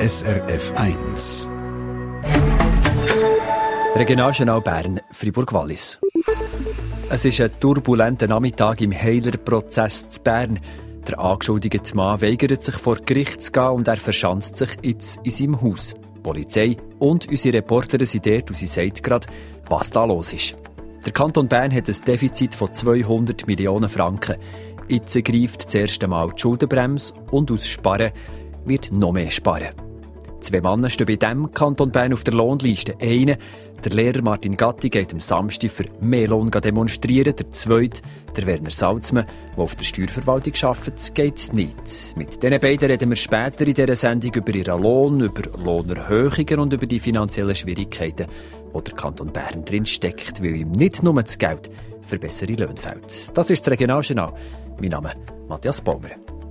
SRF 1. Regionaljournal Bern, Fribourg-Wallis. Es ist ein turbulenter Nachmittag im Heiler-Prozess zu Bern. Der angeschuldigte Mann weigert sich, vor Gericht zu gehen und er verschanzt sich jetzt in seinem Haus. Die Polizei und unsere Reporterin sind dort und sie sagt gerade, was da los ist. Der Kanton Bern hat ein Defizit von 200 Millionen Franken. Jetzt greift das erste Mal die Schuldenbremse und aus Sparen wird noch mehr sparen. 2 Männer stehen bei diesem Kanton Bern auf der Lohnliste. Einer, der Lehrer Martin Gatti, geht am Samstag für mehr Lohn demonstrieren. Der zweite, der Werner Salzmann, der auf der Steuerverwaltung arbeitet, geht nicht. Mit diesen beiden reden wir später in dieser Sendung über ihren Lohn, über Lohnerhöhungen und über die finanziellen Schwierigkeiten, wo der Kanton Bern drin steckt, weil ihm nicht nur das Geld für bessere Löhne fehlt. Das ist das Regionaljournal. Mein Name ist Matthias Baumer.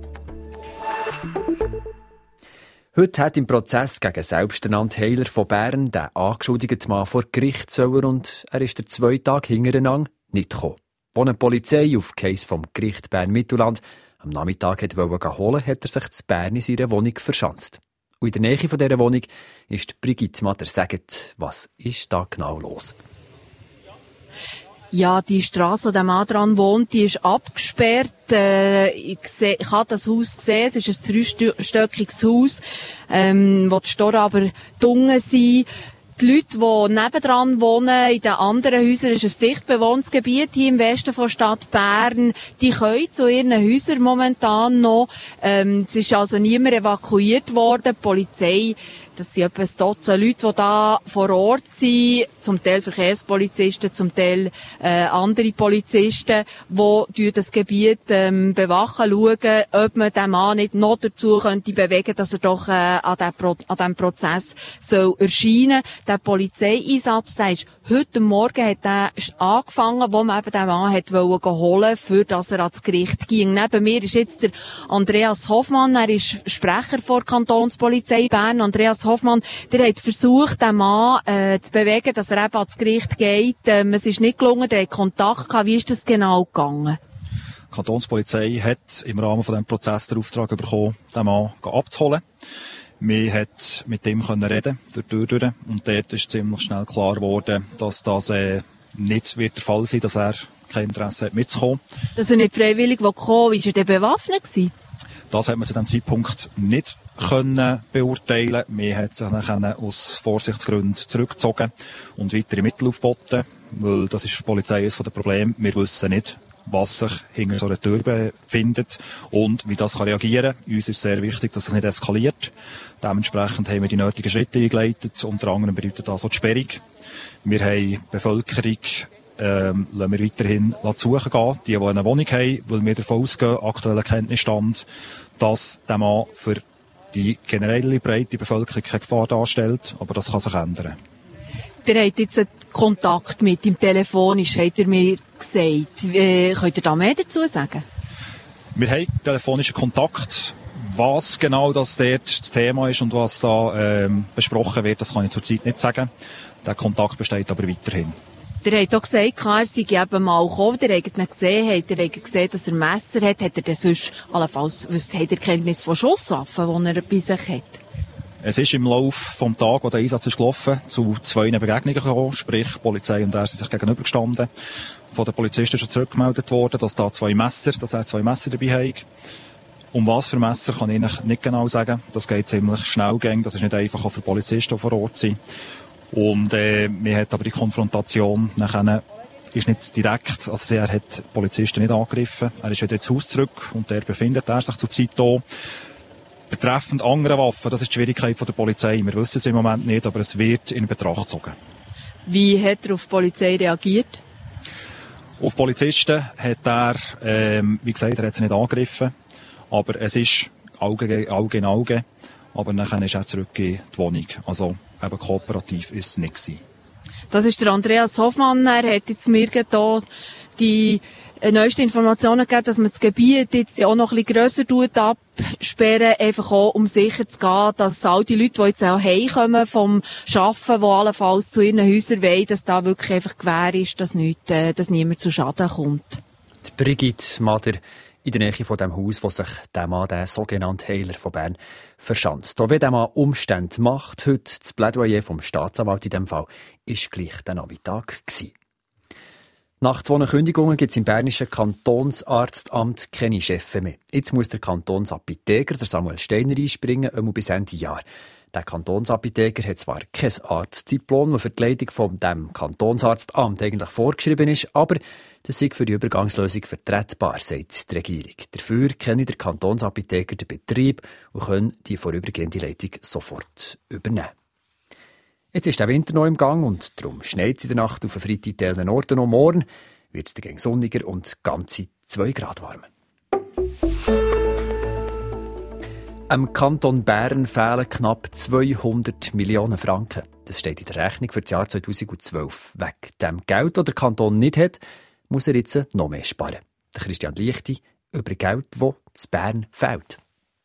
Heute hat im Prozess gegen selbsternannte Heiler von Bern der angeschuldigte Mann vor Gericht sollen und er ist 2 Tage hintereinander nicht gekommen. Als eine Polizei auf Case vom Gericht Bern-Mittelland am Nachmittag holen wollte, hat er sich zu Bern in seiner Wohnung verschanzt. Und in der Nähe von dieser Wohnung ist Brigitte Matter. Sagt, was ist da genau los? Ja, die Strasse, wo der Mann dran wohnt, die ist abgesperrt. Ich habe das Haus gesehen. Es ist ein 3-stöckiges Haus, wo die Tore aber dunkel sind. Die Leute, die nebendran wohnen, in den anderen Häusern, ist ein dicht bewohntes Gebiet hier im Westen von Stadt Bern. Die können zu ihren Häusern momentan noch. Es ist also niemand evakuiert worden. Die Polizei, das sind etwa ein Dutzend Leute, die da vor Ort sind. Zum Teil Verkehrspolizisten, zum Teil andere Polizisten, die das Gebiet bewachen, schauen, ob man den Mann nicht noch dazu könnte bewegen, dass er doch an diesem Prozess soll erscheinen. Der Polizeieinsatz, der ist heute Morgen hat der angefangen, wo man eben den Mann hat holen, für dass er ans Gericht ging. Neben mir ist jetzt der Andreas Hoffmann, er ist Sprecher der Kantonspolizei Bern. Andreas Hoffmann, der hat versucht, den Mann zu bewegen, dass er eben ans Gericht geht. Es ist nicht gelungen, der hat Kontakt gehabt. Wie ist das genau gegangen? Die Kantonspolizei hat im Rahmen von diesem Prozess den Auftrag bekommen, den Mann abzuholen. Wir konnten mit ihm reden, durch die Tür. Und dort ist ziemlich schnell klar geworden, dass das nicht wird der Fall sein, dass er kein Interesse hat, mitzukommen. Dass er nicht freiwillig gekommen ist, war er denn bewaffnet gewesen? Das hat man zu diesem Zeitpunkt nicht beurteilen. Wir haben sich dann aus Vorsichtsgründen zurückgezogen und weitere Mittel aufgeboten, weil das ist für die Polizei eines der Probleme. Wir wissen nicht, was sich hinter so einer Tür befindet und wie das reagieren kann. Uns ist sehr wichtig, dass das nicht eskaliert. Dementsprechend haben wir die nötigen Schritte eingeleitet. Unter anderem bedeutet das auch die Sperrung. Wir haben die Bevölkerung lassen wir weiterhin suchen gehen, die eine Wohnung haben, weil wir davon ausgehen, aktueller Kenntnisstand, dass der Mann für die generelle breite Bevölkerung keine Gefahr darstellt, aber das kann sich ändern. Ihr habt jetzt einen Kontakt mit ihm telefonisch, hat er mir gesagt. Könnt ihr da mehr dazu sagen? Wir haben telefonischen Kontakt. Was genau das dort das Thema ist und was da besprochen wird, das kann ich zurzeit nicht sagen. Der Kontakt besteht aber weiterhin. Ihr habt auch gesagt, er sei eben mal gekommen, ihr habt ihn gesehen, dass er ein Messer hat. Hat er denn sonst allenfalls, habt ihr Kenntnis von Schusswaffen, die er bei sich hat? Es ist im Laufe des Tages, wo der Einsatz ist gelaufen, zu 2 Begegnungen gekommen, sprich, die Polizei und er sind sich gegenübergestanden. Von den Polizisten ist schon zurückgemeldet worden, dass er 2 Messer dabei hat. Um was für Messer kann ich nicht genau sagen. Das geht ziemlich schnell gehen. Das ist nicht einfach auch für Polizisten, die vor Ort sind. Und wir hat aber die Konfrontation nachher ist nicht direkt, also er hat Polizisten nicht angegriffen. Er ist wieder ins Haus zurück und der befindet er sich zurzeit hier. Betreffend andere Waffen, das ist die Schwierigkeit von der Polizei. Wir wissen es im Moment nicht, aber es wird in Betracht gezogen. Wie hat er auf die Polizei reagiert? Auf Polizisten hat er, wie gesagt, er hat sie nicht angegriffen. Aber es ist Auge in Auge. Aber dann ist er zurück in die Wohnung. Also eben kooperativ ist es nicht gewesen. Das ist der Andreas Hoffmann. Er hat jetzt mir hier die neuesten Informationen gegeben, dass man das Gebiet jetzt auch noch ein bisschen grösser absperren, einfach auch, um sicher zu gehen, dass all die Leute, die jetzt auch heimkommen vom Arbeiten, die allenfalls zu ihren Häusern wollen, dass da wirklich einfach Gewähr ist, dass niemand zu Schaden kommt. Die Brigitte Mader in der Nähe von dem Haus, wo sich der Mann, der sogenannte Heiler von Bern, verschanzt. Auch wenn der Mann Umstände macht, heute das Plädoyer vom Staatsanwalt in diesem Fall, ist gleich der Nachmittag gewesen. Nach 2 Kündigungen gibt es im Bernischen Kantonsarztamt keine Chefs mehr. Jetzt muss der Kantonsapotheker, der Samuel Steiner, einspringen, bis Ende Jahr. Der Kantonsapotheker hat zwar kein Arztdiplom, das für die Leitung von dem Kantonsarztamt eigentlich vorgeschrieben ist, aber das sei für die Übergangslösung vertretbar, sagt die Regierung. Dafür kenne der Kantonsapotheker den Betrieb und kann die vorübergehende Leitung sofort übernehmen. Jetzt ist der Winter noch im Gang und darum schneit es in der Nacht auf Freitag an Orten noch. Morgen wird es dagegen sonniger und ganze 2 Grad warm. Am Kanton Bern fehlen knapp 200 Millionen Franken. Das steht in der Rechnung für das Jahr 2012. Wegen dem Geld, das der Kanton nicht hat, muss er jetzt noch mehr sparen. Der Christian Lichti über Geld, das in Bern fehlt.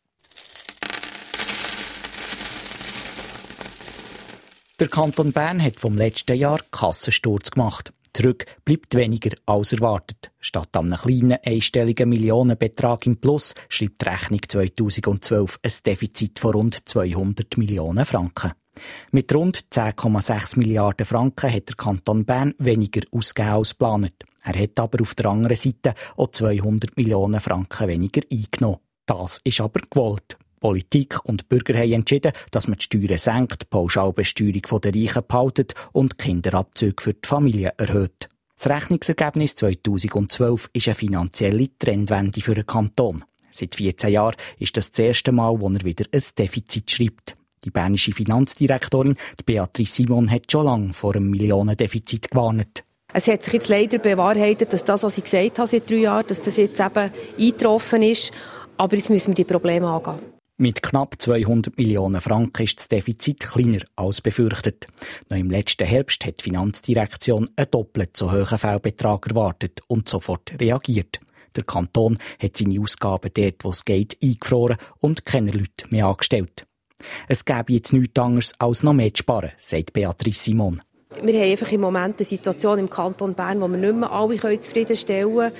Der Kanton Bern hat vom letzten Jahr Kassensturz gemacht. Zurück bleibt weniger als erwartet. Statt einem kleinen einstelligen Millionenbetrag im Plus schreibt die Rechnung 2012 ein Defizit von rund 200 Millionen Franken. Mit rund 10,6 Milliarden Franken hat der Kanton Bern weniger ausgegeben als geplant. Er hat aber auf der anderen Seite auch 200 Millionen Franken weniger eingenommen. Das ist aber gewollt. Politik und Bürger haben entschieden, dass man die Steuern senkt, die Pauschalbesteuerung der Reichen behaltet und die Kinderabzüge für die Familie erhöht. Das Rechnungsergebnis 2012 ist eine finanzielle Trendwende für den Kanton. Seit 14 Jahren ist das erste Mal, wo er wieder ein Defizit schreibt. Die bernische Finanzdirektorin Beatrice Simon hat schon lange vor einem Millionendefizit gewarnt. Es hat sich jetzt leider bewahrheitet, dass das, was ich gesagt habe seit 3 Jahren, dass das jetzt eben eingetroffen ist. Aber jetzt müssen wir die Probleme angehen. Mit knapp 200 Millionen Franken ist das Defizit kleiner als befürchtet. Noch im letzten Herbst hat die Finanzdirektion einen doppelt so hohen Fehlbetrag erwartet und sofort reagiert. Der Kanton hat seine Ausgaben dort, wo es geht, eingefroren und keine Leute mehr angestellt. Es gäbe jetzt nichts anderes als noch mehr zu sparen, sagt Beatrice Simon. Wir haben einfach im Moment eine Situation im Kanton Bern, wo wir nicht mehr alle zufriedenstellen können.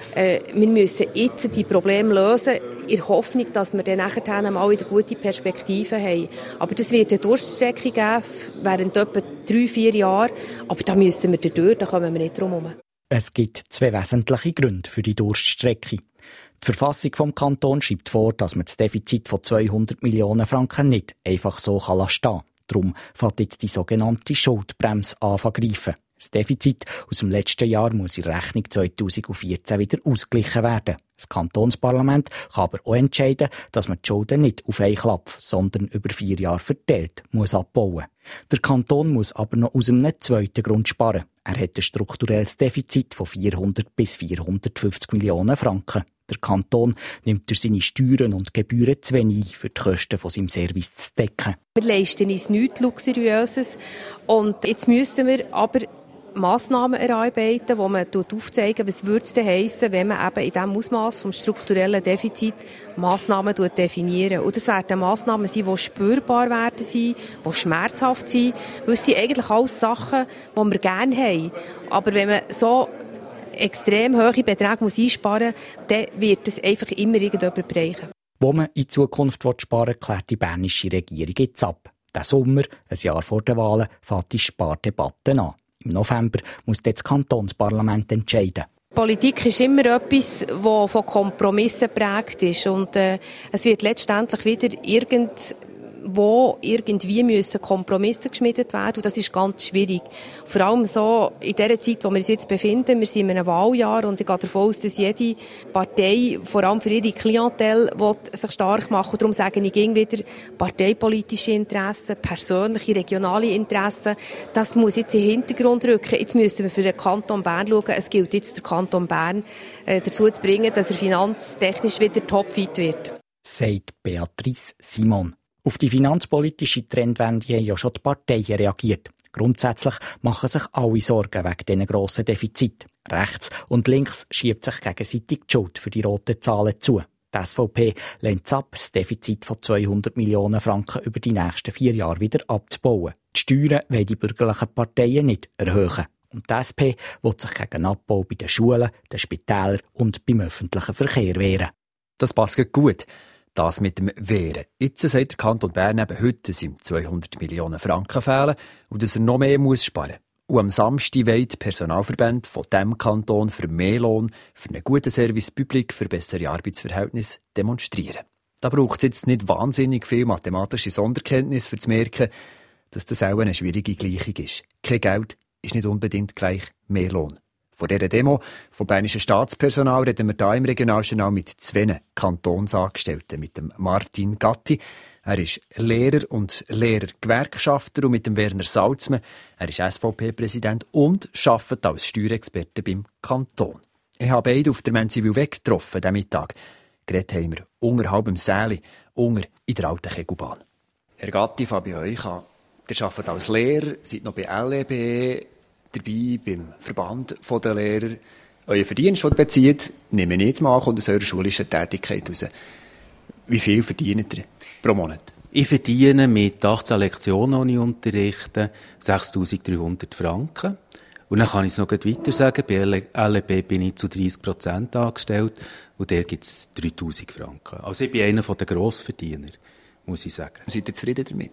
Wir müssen jetzt die Probleme lösen, in der Hoffnung, dass wir dann nachher mal wieder gute Perspektiven haben. Aber das wird eine Durststrecke geben, während etwa 3-4 Jahren. Aber da müssen wir durch, da kommen wir nicht drum herum. Es gibt 2 wesentliche Gründe für die Durststrecke. Die Verfassung vom Kanton schreibt vor, dass man das Defizit von 200 Millionen Franken nicht einfach so stehen kann. Darum fällt jetzt die sogenannte Schuldbremse an zu greifen. Das Defizit aus dem letzten Jahr muss in der Rechnung 2014 wieder ausgeglichen werden. Das Kantonsparlament kann aber auch entscheiden, dass man die Schulden nicht auf einen Klapf, sondern über 4 Jahre verteilt muss abbauen. Der Kanton muss aber noch aus einem zweiten Grund sparen. Er hat ein strukturelles Defizit von 400 bis 450 Millionen Franken. Der Kanton nimmt durch seine Steuern und Gebühren zu wenig für die Kosten von seinem Service zu decken. Wir leisten uns nichts Luxuriöses und jetzt müssen wir aber Massnahmen erarbeiten, wo man aufzeigen, was würde es denn heissen, wenn man eben in diesem Ausmaß vom strukturellen Defizit Massnahmen definieren. Und das werden Massnahmen sein, die spürbar werden sein, die schmerzhaft sind, weil es sind eigentlich alles Sachen, die wir gerne haben. Aber wenn man so extrem hohe Beträge einsparen muss, dann wird es einfach immer irgendjemand bereichen. Wo man in Zukunft sparen will, klärt die bernische Regierung jetzt ab. Diesen Sommer, ein Jahr vor den Wahlen, fängt die Spardebatte an. Im November muss das Kantonsparlament entscheiden. Politik ist immer etwas, das von Kompromissen geprägt ist. Und es wird letztendlich wieder irgendwie müssen Kompromisse geschmiedet werden. Und das ist ganz schwierig. Vor allem so in der Zeit, wo wir uns jetzt befinden. Wir sind in einem Wahljahr und ich gehe davon aus, dass jede Partei, vor allem für ihre Klientel, sich stark machen will. Darum sage ich immer wieder, parteipolitische Interessen, persönliche, regionale Interessen, das muss jetzt in den Hintergrund rücken. Jetzt müssen wir für den Kanton Bern schauen. Es gilt jetzt, den Kanton Bern dazu zu bringen, dass er finanztechnisch wieder topfit wird. Sagt Beatrice Simon. Auf die finanzpolitische Trendwende haben ja schon die Parteien reagiert. Grundsätzlich machen sich alle Sorgen wegen diesen grossen Defizit. Rechts und links schiebt sich gegenseitig die Schuld für die roten Zahlen zu. Die SVP lehnt es ab, das Defizit von 200 Millionen Franken über die nächsten 4 Jahre wieder abzubauen. Die Steuern wollen die bürgerlichen Parteien nicht erhöhen. Und die SP will sich gegen Abbau bei den Schulen, den Spitälern und beim öffentlichen Verkehr wehren. Das passt gut. Das mit dem Wehren. Jetzt sagt der Kanton Bern eben heute, dass ihm 200 Millionen Franken fehlen und dass er noch mehr sparen muss. Und am Samstag wollen die Personalverbände von diesem Kanton für mehr Lohn, für einen guten Service Public, für bessere Arbeitsverhältnisse demonstrieren. Da braucht es jetzt nicht wahnsinnig viel mathematische Sonderkenntnis, um zu merken, dass das auch eine schwierige Gleichung ist. Kein Geld ist nicht unbedingt gleich mehr Lohn. Vor dieser Demo vom bernischen Staatspersonal reden wir hier im Regionaljournal mit 2 Kantonsangestellten, mit dem Martin Gatti. Er ist Lehrer und Lehrergewerkschafter und mit dem Werner Salzmann. Er ist SVP-Präsident und arbeitet als Steuerexperte beim Kanton. Ich habe beide auf der Menzivil weggetroffen, diesen Mittag. Geredet haben wir unterhalb im Säli, unter in der alten Kegelbahn. Herr Gatti, fange bei euch an. Ihr arbeitet als Lehrer, seid noch bei LEB dabei, beim Verband der Lehrer. Euer Verdienst, den ihr bezieht, nehme ich jetzt mal kommt aus eurer schulischen Tätigkeit raus. Wie viel verdient ihr pro Monat? Ich verdiene mit 18 Lektionen, die ich unterrichte, 6'300 Franken. Und dann kann ich es noch weiter sagen, bei LEB bin ich zu 30% angestellt und der gibt es 3'000 Franken. Also ich bin einer der Grossverdiener, muss ich sagen. Seid ihr zufrieden damit?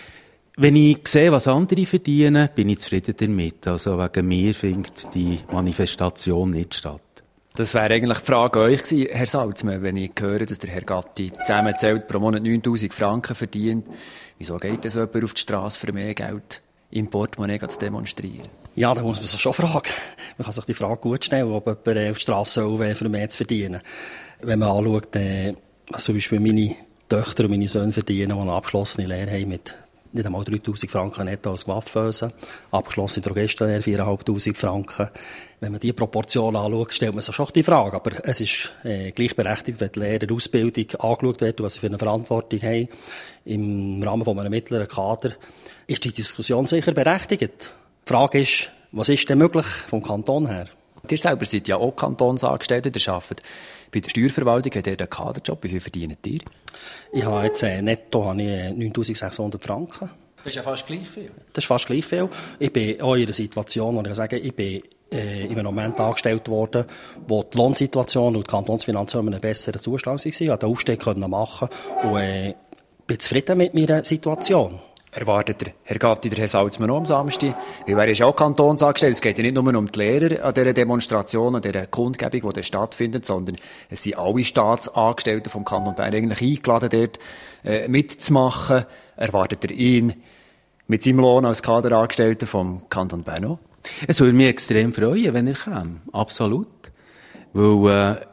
Wenn ich sehe, was andere verdienen, bin ich zufrieden damit. Also wegen mir findet die Manifestation nicht statt. Das wäre eigentlich die Frage an euch gewesen, Herr Salzmann, wenn ich höre, dass der Herr Gatti zusammenzählt pro Monat 9'000 Franken verdient. Wieso geht denn so jemand auf die Straße für mehr Geld im Portemonnaie zu demonstrieren? Ja, da muss man sich schon fragen. Man kann sich die Frage gut stellen, ob jemand auf die Straße soll, für mehr zu verdienen. Wenn man anschaut, was zum Beispiel meine Töchter und meine Söhne verdienen, die eine abgeschlossene Lehre haben mit nicht einmal 3'000 Franken netto als Coiffeuse, abgeschlossene Drogistenlehre 4'500 Franken. Wenn man diese Proportionen anschaut, stellt man sich schon die Frage. Aber es ist gleichberechtigt, wenn die Lehrerausbildung angeschaut wird, was sie für eine Verantwortung haben, im Rahmen von einem mittleren Kader, ist die Diskussion sicher berechtigt. Die Frage ist, was ist denn möglich vom Kanton her? Ihr selber seid ja auch Kantonsangestellte, ihr arbeitet bei der Steuerverwaltung, habt ihr einen Kaderjob. Wie viel verdient ihr? Ich habe jetzt netto 9'600 Franken. Das ist ja fast gleich viel. Das ist fast gleich viel. Ich bin auch in einer Situation, wo ich sagen kann, ich bin in einem Moment angestellt worden, wo die Lohnsituation und die Kantonsfinanzen in einem besseren Zustand waren. Ich konnte den Aufstieg machen und bin zufrieden mit meiner Situation. Erwartet der Herr Gatti, der Herr Salzmann auch am Samstag? Weil er ist auch Kantonsangestellt. Es geht ja nicht nur um die Lehrer an dieser Demonstration, an dieser Kundgebung, die stattfindet, sondern es sind alle Staatsangestellten vom Kanton Bern eigentlich eingeladen, dort mitzumachen. Erwartet er ihn mit seinem Lohn als Kaderangestellter vom Kanton Bern auch? Es würde mich extrem freuen, wenn er käme. Absolut. Weil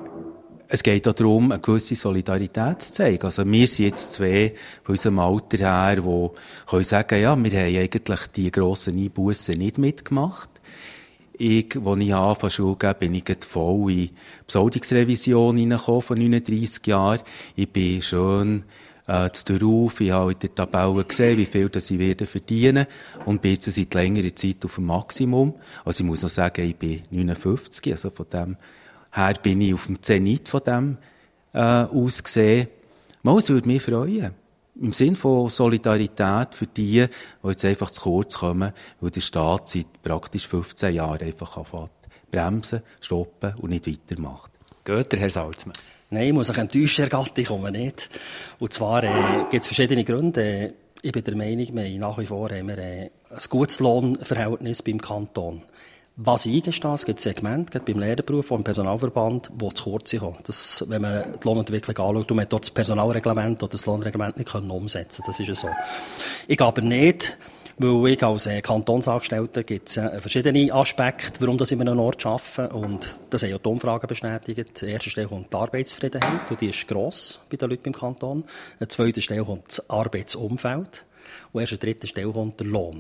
es geht auch darum, eine gewisse Solidarität zu zeigen. Also wir sind jetzt 2 von unserem Alter her, die können sagen, ja, wir haben eigentlich die grossen Einbussen nicht mitgemacht. Als ich anfangen Schule gegeben, bin ich voll in die Besoldungsrevision hineingekommen von 39 Jahren. Ich bin schön darauf, ich habe in der Tabelle gesehen, wie viel das ich werde verdienen und bin jetzt seit längerer Zeit auf dem Maximum. Also ich muss noch sagen, ich bin 59, also von dem her bin ich auf dem Zenit von dem ausgesehen. Es würde mich freuen. Im Sinn von Solidarität für die jetzt einfach zu kurz kommen, weil der Staat seit praktisch 15 Jahren einfach anfängt bremsen, stoppen und nicht weitermacht. Geht der Herr Salzmann? Nein, ich muss mich enttäuschen, Herr Gatti, ich komme nicht. Und zwar gibt es verschiedene Gründe. Ich bin der Meinung, nach wie vor haben wir ein gutes Lohnverhältnis beim Kanton. Was ich eingestehe, es gibt Segmente, gerade beim Lehrerberuf, vom Personalverband, die zu kurz kommen. Das, wenn man die Lohnentwicklung anschaut, und man dort das Personalreglement oder das Lohnreglement nicht umsetzen können. Das ist ja so. Ich aber nicht, weil ich als Kantonsangestellter gibt es verschiedene Aspekte, warum das in einem Ort arbeiten. Und das haben ja die Umfragen bestätigt. An erster Stelle kommt die Arbeitszufriedenheit, und die ist gross bei den Leuten beim Kanton. An zweiter Stelle kommt das Arbeitsumfeld. Und erst an dritter Stelle kommt der Lohn.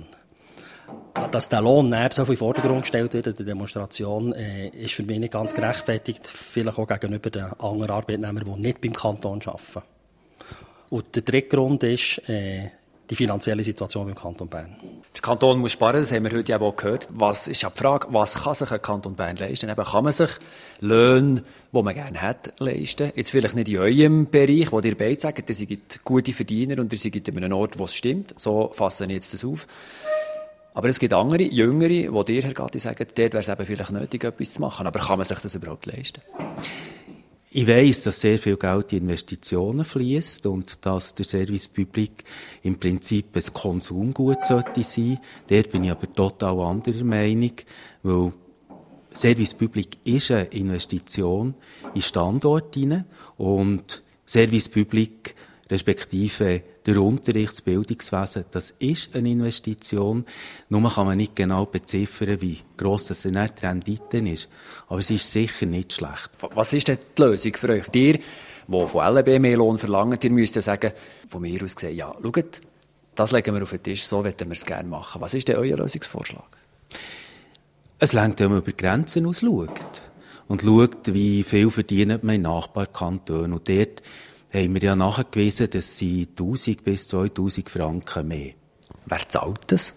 Dass der Lohn näher so in den Vordergrund gestellt wird in der Demonstration, ist für mich nicht ganz gerechtfertigt, vielleicht auch gegenüber den anderen Arbeitnehmern, die nicht beim Kanton arbeiten. Und der dritte Grund ist die finanzielle Situation beim Kanton Bern. Der Kanton muss sparen, das haben wir heute auch gehört. Was ist die Frage, was kann sich ein Kanton Bern leisten? Eben, kann man sich Löhne, die man gerne hat, leisten? Jetzt vielleicht nicht in eurem Bereich, wo ihr beide sagt, ihr seid gute Verdiener und ihr seid an einem Ort, wo es stimmt. So fassen ich jetzt das auf. Aber es gibt andere, Jüngere, die dir, Herr Gatti, sagen, dort wäre es eben vielleicht nötig, etwas zu machen. Aber kann man sich das überhaupt leisten? Ich weiss, dass sehr viel Geld in Investitionen fließt und dass der Service Public im Prinzip ein Konsumgut sollte sein. Dort bin ich aber total anderer Meinung, weil Service Public ist eine Investition in Standorte hinein und Service Public respektive der Unterricht, das Bildungswesen, das ist eine Investition. Nur kann man nicht genau beziffern, wie gross das dann die Rendite ist. Aber es ist sicher nicht schlecht. Was ist denn die Lösung für euch? Ihr, die von LB mehr Lohn verlangen, ihr müsst ja sagen, von mir aus gesehen, ja, schaut, das legen wir auf den Tisch, so wollen wir es gerne machen. Was ist denn euer Lösungsvorschlag? Es reicht, wenn man über die Grenzen aus schaut. Und schaut, wie viel verdient man in Nachbarkantonen. Und dort haben wir ja nachgewiesen, dass sie 1000 bis 2000 Franken mehr. Wer zahlt das?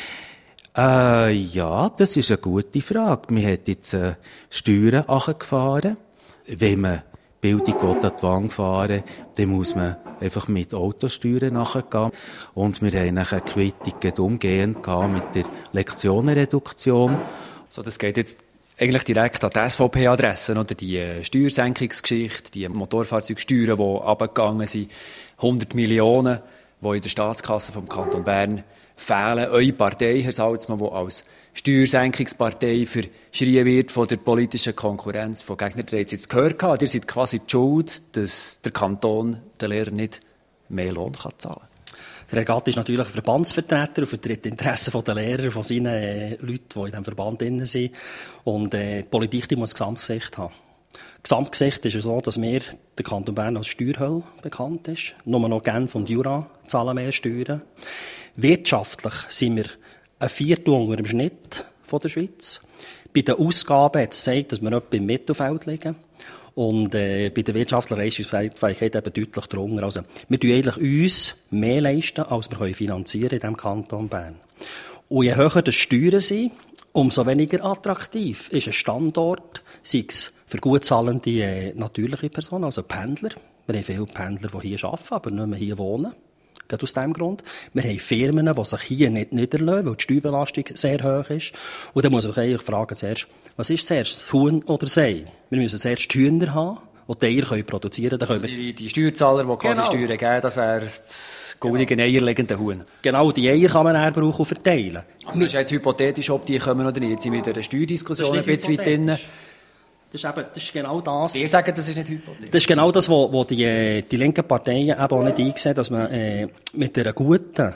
Ja, das ist eine gute Frage. Man hat jetzt Steuern angefahren. Wenn man Bildung an die Wand fahren, dann muss man einfach mit Autosteuern nachgehen. Und wir haben eine Quittung umgehend mit der Lektionenreduktion. So, das geht jetzt eigentlich direkt an die SVP-Adressen, oder die Steuersenkungsgeschichte, die Motorfahrzeugsteuern, die runtergegangen sind, 100 Millionen, die in der Staatskasse vom Kanton Bern fehlen. Eure Partei, Herr Salzmann, die als Steuersenkungspartei verschrien wird von der politischen Konkurrenz, von Gegnern, die jetzt gehört haben. Ihr seid quasi die Schuld, dass der Kanton den Lehrern nicht mehr Lohn zahlen kann. Der Herr Gatti ist natürlich ein Verbandsvertreter und vertritt die Interessen der Lehrer, von seinen Leuten, die in diesem Verband drin sind. Und die Politik, die muss ein Gesamtgesicht haben. Gesamtgesicht ist es so, dass der Kanton Bern als Steuerhölle bekannt ist. Nur noch Genf und Jura zahlen mehr Steuern. Wirtschaftlich sind wir ein Viertel unter dem Schnitt von der Schweiz. Bei den Ausgaben hat es gezeigt, dass wir etwa im Mittelfeld liegen. Und bei der wirtschaftlichen Leistungsfähigkeit eben deutlich drunter. Also, wir tun eigentlich uns mehr leisten, als wir finanzieren in diesem Kanton Bern. Und je höher die Steuern sind, umso weniger attraktiv ist ein Standort, sei es für gut zahlende natürliche Personen, also Pendler. Wir haben viele Pendler, die hier arbeiten, aber nicht mehr hier wohnen. Gerade aus diesem Grund. Wir haben Firmen, die sich hier nicht niederlassen, weil die Steuerbelastung sehr hoch ist. Und dann muss man sich eigentlich fragen, zuerst, was ist zuerst, Huhn oder Sei? Wir müssen zuerst die Hühner haben, und die Eier produzieren können. Also die Steuerzahler, die quasi Steuern geben, das wäre das goldige eierlegende Huhn. Genau, die Eier kann man dann brauchen und verteilen. Also das ist jetzt hypothetisch, ob die kommen oder nicht. Jetzt sind wir in der Steuerdiskussion ein bisschen weit drin. Das ist genau das. Die sagen, das ist nicht hypothetisch. Das ist genau das, was die linken Parteien eben auch nicht einsehen, dass man mit einem guten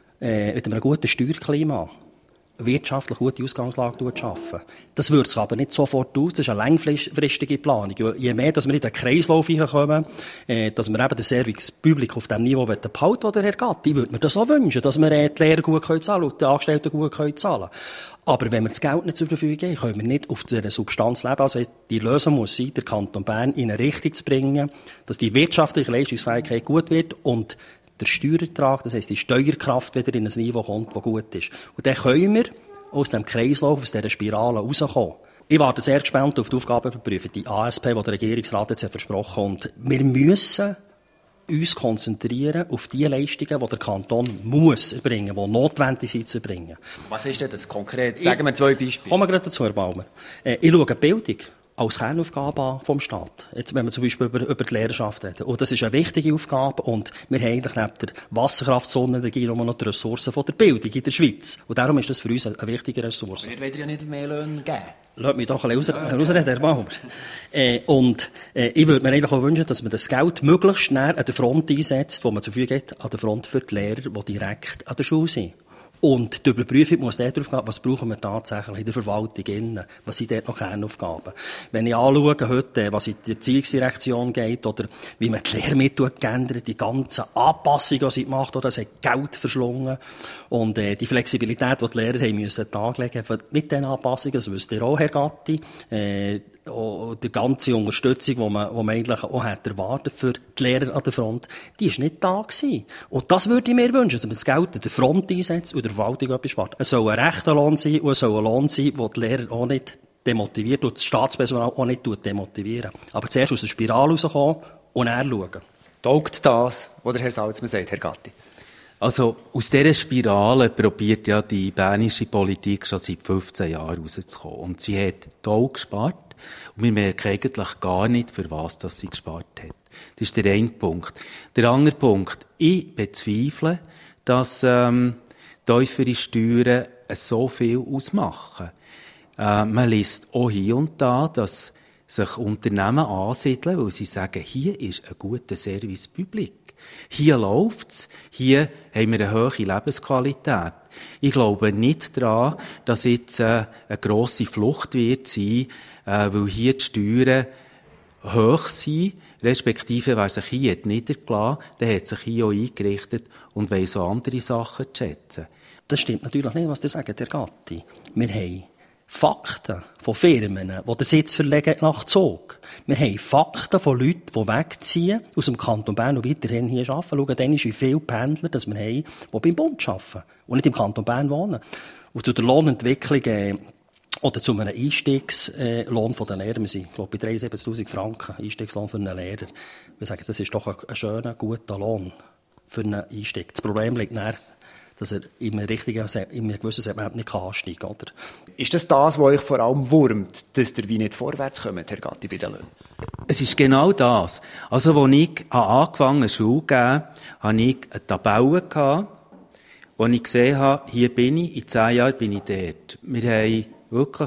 Steuerklima wirtschaftlich gute Ausgangslage schaffen. Das wirkt sich aber nicht sofort aus. Das ist eine langfristige Planung. Je mehr, dass wir in den Kreislauf hineinkommen, dass wir eben den Service Public auf dem Niveau behalten, wo der Herr Gatti, würde mir das auch wünschen, dass wir die Lehrer gut zahlen und die Angestellten gut zahlen. Aber wenn wir das Geld nicht zur Verfügung haben, können wir nicht auf dieser Substanz leben. Also die Lösung muss sein, den Kanton Bern in eine Richtung zu bringen, dass die wirtschaftliche Leistungsfähigkeit gut wird und der Steuerertrag, das heisst, die Steuerkraft wieder in ein Niveau kommt, das gut ist. Und dann können wir aus dem Kreislauf, aus dieser Spirale rauskommen. Ich warte sehr gespannt auf die Aufgabenüberprüfung, die ASP, die der Regierungsrat jetzt versprochen hat. Und wir müssen uns konzentrieren auf die Leistungen, die der Kanton muss erbringen, die notwendig sind zu erbringen. Was ist denn das konkret? Sagen wir 2 Beispiele. Kommen wir gerade dazu, Herr Baumer. Ich schaue die Bildung als Kernaufgabe vom Staat. Jetzt, wenn wir zum Beispiel über die Lehrerschaft reden. Und das ist eine wichtige Aufgabe. Und wir haben eigentlich neben der Wasserkraft, Sonnenenergie nur noch die Ressourcen von der Bildung in der Schweiz. Und darum ist das für uns eine wichtige Ressource. Aber ihr wollt ja nicht mehr Löhne geben. Lass mich doch ein bisschen ausreden, Herr Baumer. Ich würde mir eigentlich auch wünschen, dass man das Geld möglichst schnell an der Front einsetzt, wo man zur Verfügung hat, an der Front für die Lehrer, die direkt an der Schule sind. Und die Überprüfung muss darauf gehen, was brauchen wir tatsächlich in der Verwaltung innen? Was sind dort noch Kernaufgaben? Wenn ich anschaue heute, was in die Erziehungsdirektion geht, oder wie man die Lehrmittel geändert, die ganzen Anpassungen, die sie gemacht haben, das hat Geld verschlungen. Und die Flexibilität, die die Lehrer haben müssen taglegen mit diesen Anpassungen, das wisst ihr auch, Herr Gatti, die ganze Unterstützung, die man eigentlich auch hat erwartet für die Lehrer an der Front, die ist nicht da gewesen. Und das würde ich mir wünschen, dass man das Geld an der Front einsetzt und der Verwaltung etwas spart. Es soll ein rechter Lohn sein und es soll ein Lohn sein, der die Lehrer auch nicht demotiviert und das Staatspersonal auch nicht demotivieren. Aber zuerst aus der Spirale rauskommen und dann schauen. Taugt das, was der Herr Salzmann sagt, Herr Gatti? Also, aus dieser Spirale probiert ja die bernische Politik schon seit 15 Jahren rauszukommen. Und sie hat toll gespart. Und wir merken eigentlich gar nicht, für was das sie gespart hat. Das ist der eine Punkt. Der andere Punkt. Ich bezweifle, dass tiefere Steuern so viel ausmachen. Man liest auch hier und da, dass sich Unternehmen ansiedeln, weil sie sagen, hier ist ein guter Service public. Hier läuft's, hier haben wir eine hohe Lebensqualität. Ich glaube nicht daran, dass jetzt eine grosse Flucht wird sein, weil hier die Steuern hoch sind, respektive wer sich hier niedergelassen hat, der hat sich hier auch eingerichtet und weiss auch andere Sachen zu schätzen. Das stimmt natürlich nicht, was ihr sagt, Herr Gatti. Wir haben Fakten von Firmen, die den Sitz verlegen nach Zug. Wir haben Fakten von Leuten, die wegziehen aus dem Kanton Bern und weiterhin hier arbeiten. Schauen, dann ist, wie viele Pendler das wir haben, die beim Bund arbeiten und nicht im Kanton Bern wohnen. Und zu der Lohnentwicklung oder zu einem Einstiegslohn der Lehrer. Wir sind, glaube ich, bei 73'000 Franken Einstiegslohn für einen Lehrer. Wir sagen, das ist doch ein schöner, guter Lohn für einen Einstieg. Das Problem liegt näher, dass er in einem gewissen Segment nicht ansteigen kann. Oder? Ist das, was euch vor allem wurmt, dass ihr wie nicht vorwärts kommt, Herr Gatti, bei den Löhnen? Es ist genau das. Also, als ich angefangen habe, Schule zu geben, hatte ich eine Tabelle gehabt, wo ich gesehen habe, hier bin ich, in 10 Jahren bin ich dort. Wir haben wirklich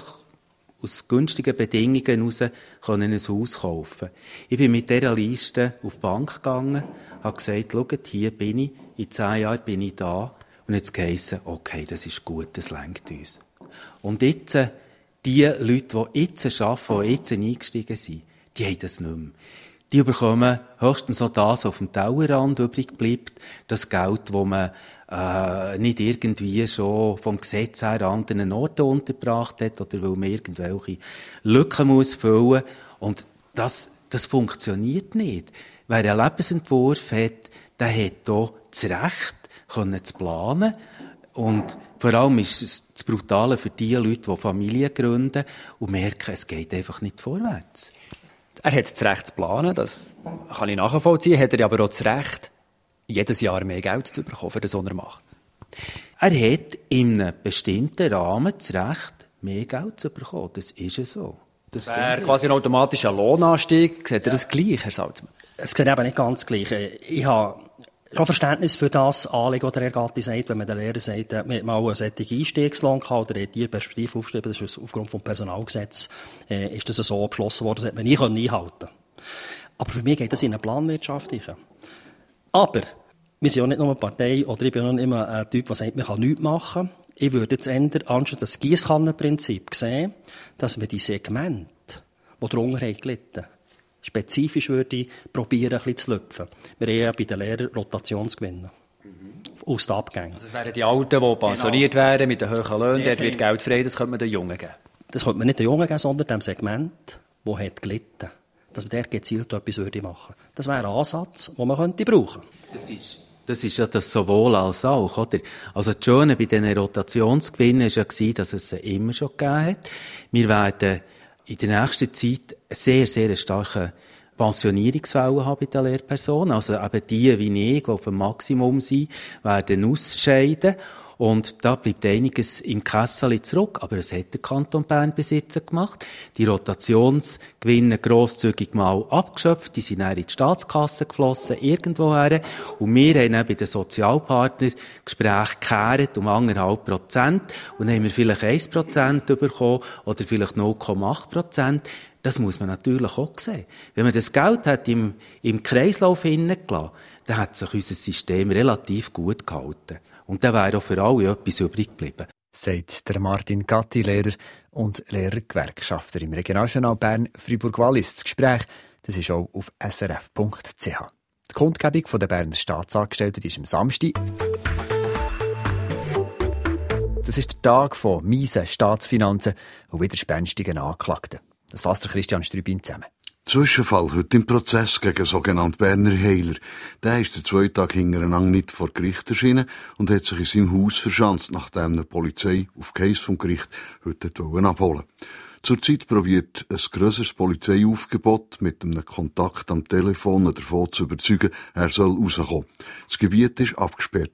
aus günstigen Bedingungen heraus ein Haus kaufen. Ich bin mit dieser Liste auf die Bank gegangen, habe gesagt, schaut, hier bin ich, in 10 Jahren bin ich da. Und jetzt geheissen, okay, das ist gut, das lenkt uns. Und jetzt, die Leute, die jetzt arbeiten, die jetzt eingestiegen sind, die haben das nicht mehr. Die bekommen höchstens noch das, was auf dem Tellerrand übrig bleibt, das Geld, das man nicht irgendwie schon vom Gesetz her an anderen Orten untergebracht hat oder weil man irgendwelche Lücken muss füllen. Und das funktioniert nicht. Wer einen Lebensentwurf hat, der hat auch das Recht, zu planen. Und vor allem ist es das Brutale für die Leute, die Familien gründen und merken, es geht einfach nicht vorwärts. Er hat das Recht zu planen, das kann ich nachvollziehen, hat er aber auch das Recht, jedes Jahr mehr Geld zu bekommen, für das, was er macht. Er hat in einem bestimmten Rahmen das Recht, mehr Geld zu bekommen. Das ist es so. Das wäre quasi ein automatischer Lohnanstieg. Seht ihr das gleich, Herr Salzmann? Es sieht eben nicht ganz gleich. Ich habe schon Verständnis für das Anliegen, das der Herr Gatti sagt, wenn man den Lehrer sagt, man hat mal einen solchen Einstiegslohn gehabt oder hat die Perspektive aufgeschrieben, das ist aufgrund des Personalgesetzes, ist das so beschlossen worden, das hätte man nie einhalten können. Aber für mich geht das in eine Planwirtschaft rein. Aber wir sind ja nicht nur eine Partei, oder ich bin auch nicht immer ein Typ, der sagt, man kann nichts machen. Ich würde jetzt eher anstatt das Giesskannenprinzip sehen, dass wir die Segmente, die darunter gelitten haben, spezifisch würde ich probieren, ein bisschen zu lüpfen. Wir haben ja bei den Lehrern Rotationsgewinne. Aus den Abgängen. Also es wären die Alten, die pensioniert werden mit den hohen Löhnen, dort wird Geld frei, das könnte man den Jungen geben. Das könnte man nicht den Jungen geben, sondern dem Segment, das hat gelitten. Dass man dort gezielt etwas machen würde. Das wäre ein Ansatz, den man brauchen könnte. Das ist ja das sowohl als auch, oder? Also das Schöne bei diesen Rotationsgewinnen war ja, dass es sie immer schon gegeben hat. Wir werden in der nächsten Zeit eine sehr starke Pensionierungswelle haben bei den Lehrpersonen. Also eben die wie ich, die auf dem Maximum sind, werden ausscheiden. Und da bleibt einiges im Kessel zurück. Aber es hat der Kanton Bern bis jetzt gemacht. Die Rotationsgewinne grosszügig mal abgeschöpft. Die sind dann in die Staatskasse geflossen, irgendwoher. Und wir haben dann bei den Sozialpartnern Gespräche gekehrt um 1,5%. Und dann haben wir vielleicht 1% bekommen oder vielleicht 0,8%. Das muss man natürlich auch sehen. Wenn man das Geld hat im Kreislauf hineingelassen, dann hat sich unser System relativ gut gehalten. Und dann wäre auch für alle etwas übrig geblieben. Sagt der Martin Gatti, Lehrer und Lehrergewerkschafter im Regionaljournal Bern Fribourg-Wallis. Das Gespräch das ist auch auf srf.ch. Die Kundgebung der Berner Staatsangestellten ist am Samstag. Das ist der Tag von miesen Staatsfinanzen und widerspenstigen Anklagten. Das fasst der Christian Strübin zusammen. Zwischenfall heute im Prozess gegen sogenannten Berner Heiler. Der ist 2 Tage hintereinander nicht vor Gericht erschienen und hat sich in seinem Haus verschanzt, nachdem eine Polizei auf Case vom Gericht heute abholen wollte. Zurzeit probiert ein grösseres Polizeiaufgebot mit einem Kontakt am Telefon davon zu überzeugen, er soll rauskommen. Das Gebiet ist abgesperrt.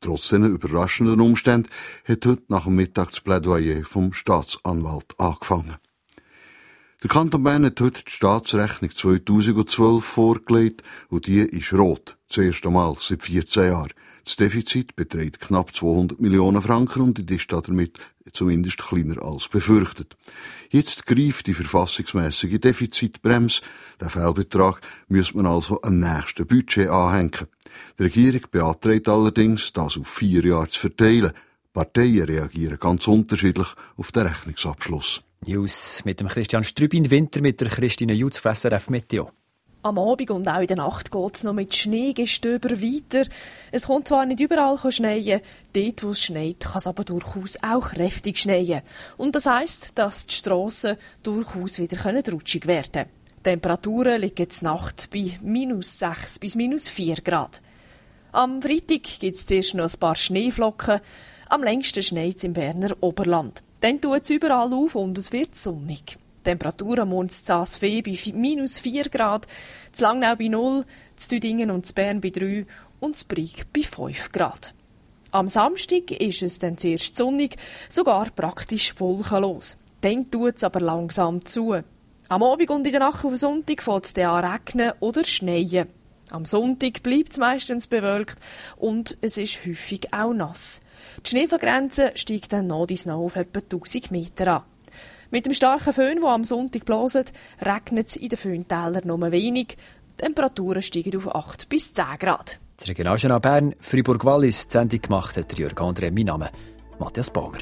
Trotz diesen überraschenden Umständen hat heute nach dem Mittag das Plädoyer vom Staatsanwalt angefangen. Der Kanton Bern hat heute die Staatsrechnung 2012 vorgelegt und die ist rot. Das erste Mal seit 14 Jahren. Das Defizit beträgt knapp 200 Millionen Franken und ist damit zumindest kleiner als befürchtet. Jetzt greift die verfassungsmässige Defizitbremse. Den Fehlbetrag müsste man also am nächsten Budget anhängen. Die Regierung beantragt allerdings, das auf 4 Jahre zu verteilen. Parteien reagieren ganz unterschiedlich auf den Rechnungsabschluss. News mit dem Christian Strübin, Winter mit der Christine Jutz von SRF Meteo. Am Abend und auch in der Nacht geht es noch mit Schneegestöber weiter. Es kommt zwar nicht überall schneien, dort wo es schneit, kann es aber durchaus auch kräftig schneien. Und das heisst, dass die Strassen durchaus wieder rutschig werden können. Die Temperaturen liegen zur Nacht bei -6 bis -4 Grad. Am Freitag gibt es zuerst noch ein paar Schneeflocken. Am längsten schneit es im Berner Oberland. Dann tut es überall auf und es wird sonnig. Die Temperatur am Morgen in Saas-Fee bei -4 Grad, zu Langnau bei 0, zu Tüdingen und zu Bern bei 3 und zu Brig bei 5 Grad. Am Samstag ist es dann zuerst sonnig, sogar praktisch wolkenlos. Dann tut es aber langsam zu. Am Abend und in der Nacht auf den Sonntag fängt es dann an regnen oder schneien. Am Sonntag bleibt es meistens bewölkt und es ist häufig auch nass. Die Schneefallgrenze steigt dann noch auf etwa 1000 Meter an. Mit dem starken Föhn, der am Sonntag bläst, regnet es in den Föhntälern nur wenig. Die Temperaturen steigen auf 8 bis 10 Grad. Das Regionaljournal Bern, Fribourg-Wallis, die Sendung gemacht hat Jörg André. Mein Name Matthias Baumer.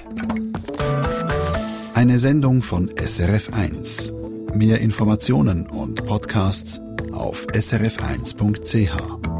Eine Sendung von SRF1. Mehr Informationen und Podcasts auf srf1.ch.